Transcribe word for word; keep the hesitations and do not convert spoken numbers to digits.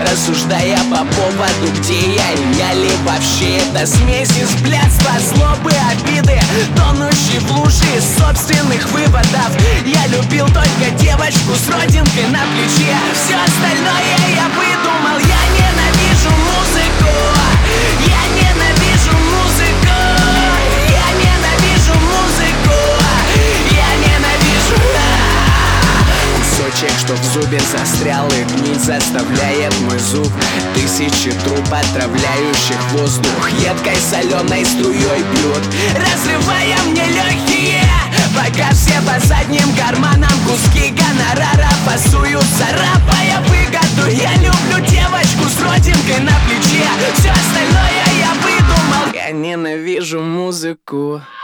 рассуждая по поводу, где я и я ли вообще. Это смесь из блядства, злобы, обиды, тонущий в луже собственных выводов. Я любил только девочку с родинкой на плече. Все остальное я выдумал. Я ненавижу музыку. Я ненавижу музыку. Я ненавижу музыку. Я ненавижу. Кусочек, что в зубе застрял и гнить заставляет мой зуб. Тысячи труб, отравляющих воздух, едкой соленой струей бьют, разрывая мне легкие. Пока все по задним карманам куски гонорара пасуют, царапая выгоду. Я люблю девочку с родинкой на плече. Все остальное я выдумал. Я ненавижу музыку.